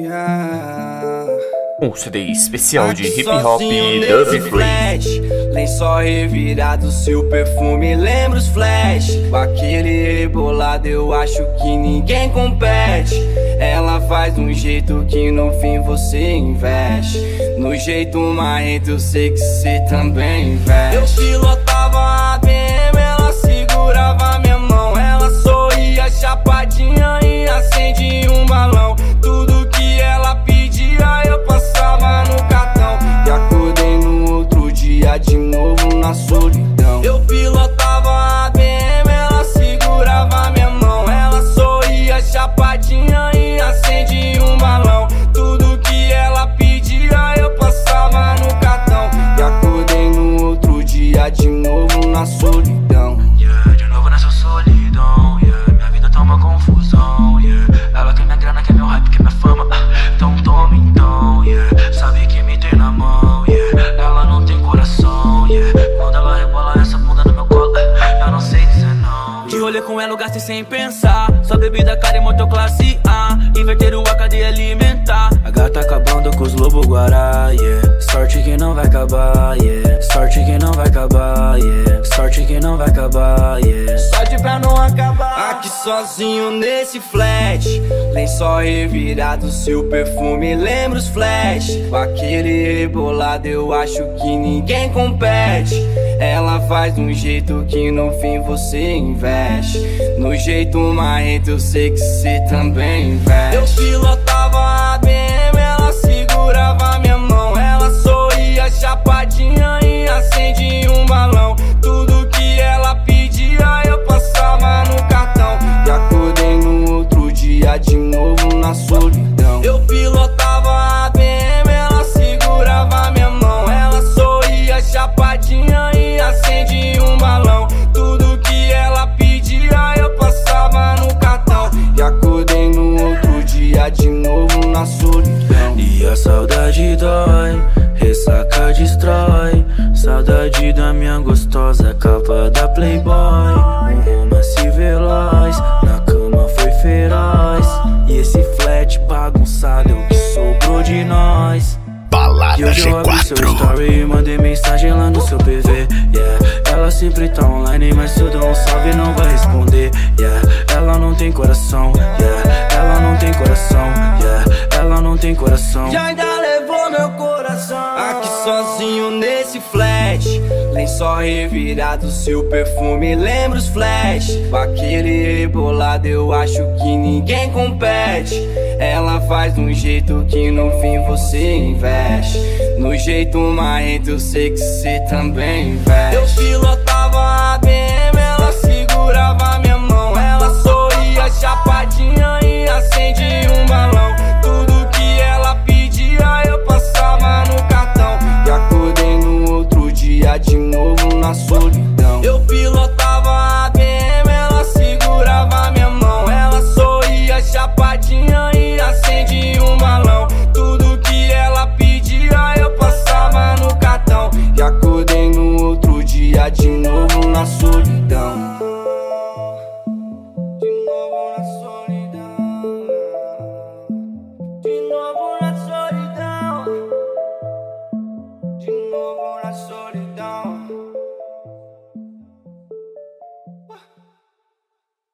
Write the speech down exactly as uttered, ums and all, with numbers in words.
Um C D especial de hip hop e dub flash, lençol revirado, seu perfume lembra os flash. Com aquele rebolado eu acho que ninguém compete. Ela faz de um jeito que no fim você investe. No jeito marrento eu sei que cê também investe. Eu pilotava a B M, ela segurava minha mão. Ela sorria chapadinha e acendia um balão. Tudo que ela pedia eu passava no cartão. E acordei no outro dia de novo na solidão. Eu pilotava a B M, ela segurava minha mão. Ela sorria chapadinha e acendia um balão. Tudo que ela pedia eu passava no cartão. E acordei no outro dia de novo na solidão. Yeah, de novo nessa solidão, yeah. Minha vida tá uma confusão, yeah. Ela quer minha grana, quer meu hype, quer minha fama. Então toma então, yeah. Sabe que me tem na mão, yeah. Ela não tem coração, yeah. Quando ela rebola essa bunda no meu colo, eu não sei dizer não. De rolê com ela eu gastei sem pensar. Só bebida cara e motor classe A. Inverter o A, cadeia alimentar. A gata acabando com os lobo guará, yeah. Sorte que não vai acabar, yeah. Sorte que não vai acabar, yeah. Sorte que não vai acabar, yeah. Sorte pra não acabar. Aqui sozinho nesse flat, lençol revirado, seu perfume lembra os flash. Com aquele rebolado eu acho que ninguém compete. Ela faz de um jeito que no fim você investe. No jeito marrento eu sei que cê também investe. Eu pilotava a B M, ela segurava minha mão. Ela sorria chapadinha e acendia um balão. Tudo que ela pedia eu passava no cartão. E acordei no outro dia de novo na solidão. Eu pilotava a B M, ela segurava minha mão. Ela sorria chapadinha e acendia um balão. Tudo que ela pedia eu passava no cartão. E acordei no outro dia de novo na solidão. E a saudade dói, ressaca destrói. Saudade da minha gostosa capa da Playboy. Um romance veloz, na cama foi feroz. E esse flat bagunçado é o que sobrou de nós. Balada G eu abri seu quatro. story e mandei mensagem lá no seu P V, yeah. Ela sempre tá online, mas se eu dou um salve não vai responder, yeah. Ela não tem coração, yeah. Ela não tem coração, yeah. Ela não tem coração. E ainda levou meu coração. Aqui sozinho nesse flat, lençol revirado, seu perfume lembra os flash. Com aquele rebolado eu acho que ninguém compete. Ela faz de um jeito que no fim você investe. No jeito marrento eu sei que cê também investe. Eu pilotava a B M,